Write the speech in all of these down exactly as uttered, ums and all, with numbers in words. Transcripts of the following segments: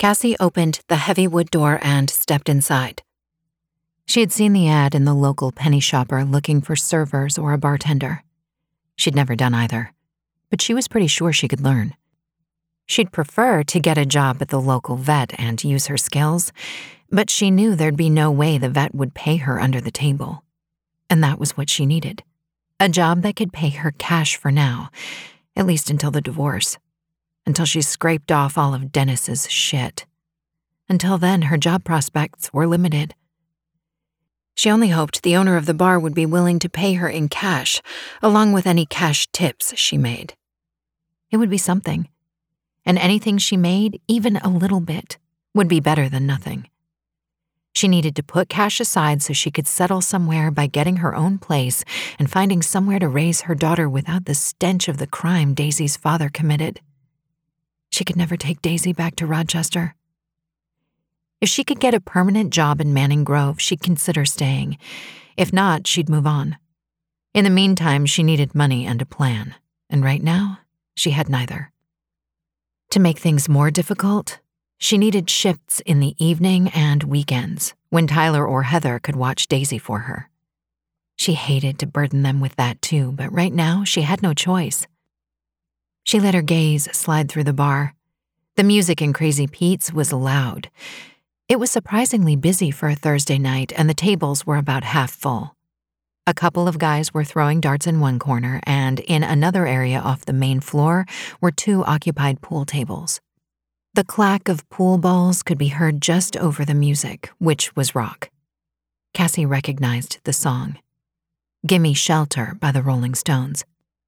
Cassie opened the heavy wood door and stepped inside. She had seen the ad in the local penny shopper looking for servers or a bartender. She'd never done either, but she was pretty sure she could learn. She'd prefer to get a job at the local vet and use her skills, but she knew there'd be no way the vet would pay her under the table. And that was what she needed. A job that could pay her cash for now, at least until the divorce. Until she scraped off all of Dennis's shit. Until then, her job prospects were limited. She only hoped the owner of the bar would be willing to pay her in cash, along with any cash tips she made. It would be something. And anything she made, even a little bit, would be better than nothing. She needed to put cash aside so she could settle somewhere by getting her own place and finding somewhere to raise her daughter without the stench of the crime Daisy's father committed. She could never take Daisy back to Rochester. If she could get a permanent job in Manning Grove, she'd consider staying. If not, she'd move on. In the meantime, she needed money and a plan, and right now, she had neither. To make things more difficult, she needed shifts in the evening and weekends, when Tyler or Heather could watch Daisy for her. She hated to burden them with that too, but right now, she had no choice. She let her gaze slide through the bar. The music in Crazy Pete's was loud. It was surprisingly busy for a Thursday night, and the tables were about half full. A couple of guys were throwing darts in one corner, and in another area off the main floor were two occupied pool tables. The clack of pool balls could be heard just over the music, which was rock. Cassie recognized the song, "Gimme Shelter" by the Rolling Stones.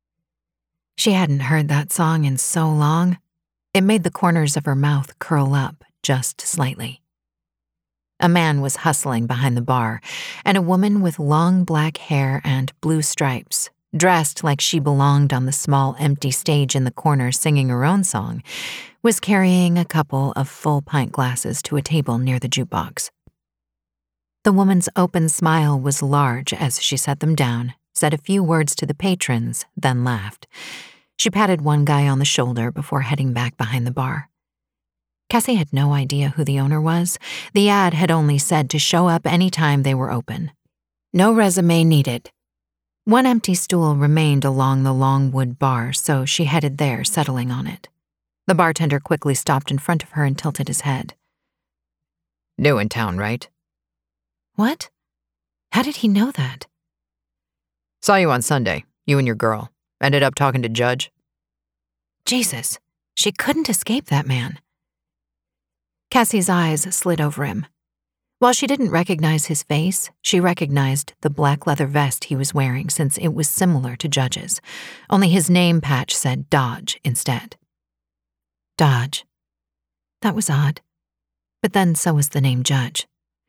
She hadn't heard that song in so long, it made the corners of her mouth curl up just slightly. A man was hustling behind the bar, and a woman with long black hair and blue stripes, dressed like she belonged on the small empty stage in the corner singing her own song, was carrying a couple of full pint glasses to a table near the jukebox. The woman's open smile was large as she set them down, said a few words to the patrons, then laughed. She patted one guy on the shoulder before heading back behind the bar. Cassie had no idea who the owner was. The ad had only said to show up any time they were open. No resume needed. One empty stool remained along the long wood bar, so she headed there, settling on it. The bartender quickly stopped in front of her and tilted his head. "New in town, right?" "What? How did he know that?" "Saw you on Sunday, you and your girl. Ended up talking to Judge." Jesus, she couldn't escape that man. Cassie's eyes slid over him. While she didn't recognize his face, she recognized the black leather vest he was wearing since it was similar to Judge's, only his name patch said Dodge instead. Dodge. That was odd. But then so was the name Judge.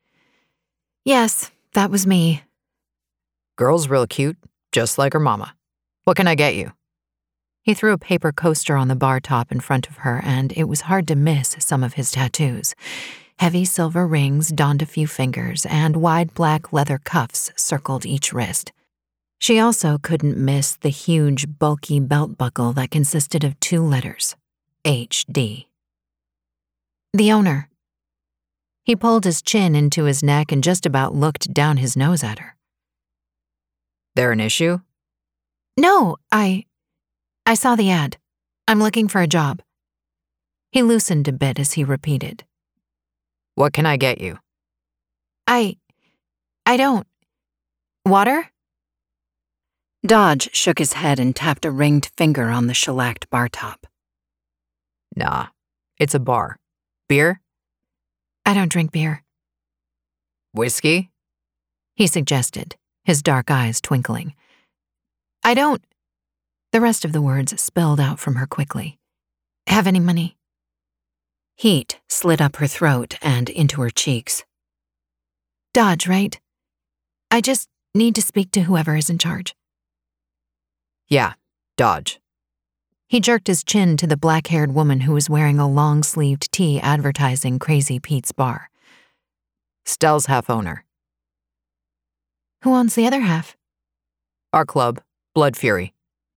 "Yes, that was me." "Girl's real cute, just like her mama. What can I get you?" He threw a paper coaster on the bar top in front of her, and it was hard to miss some of his tattoos. Heavy silver rings donned a few fingers, and wide black leather cuffs circled each wrist. She also couldn't miss the huge, bulky belt buckle that consisted of two letters, H D. "The owner." He pulled his chin into his neck and just about looked down his nose at her. "There an issue?" "No, I... I saw the ad. I'm looking for a job." He loosened a bit as he repeated. "What can I get you?" I... I don't... Water?" Dodge shook his head and tapped a ringed finger on the shellacked bar top. "Nah, it's a bar. Beer?" "I don't drink beer." "Whiskey?" he suggested, his dark eyes twinkling. "I don't..." The rest of the words spilled out from her quickly. "Have any money?" Heat slid up her throat and into her cheeks. "Dodge, right? I just need to speak to whoever is in charge." "Yeah, Dodge." He jerked his chin to the black-haired woman who was wearing a long-sleeved tee advertising Crazy Pete's bar. "Stell's half-owner." "Who owns the other half?" "Our club, Blood Fury.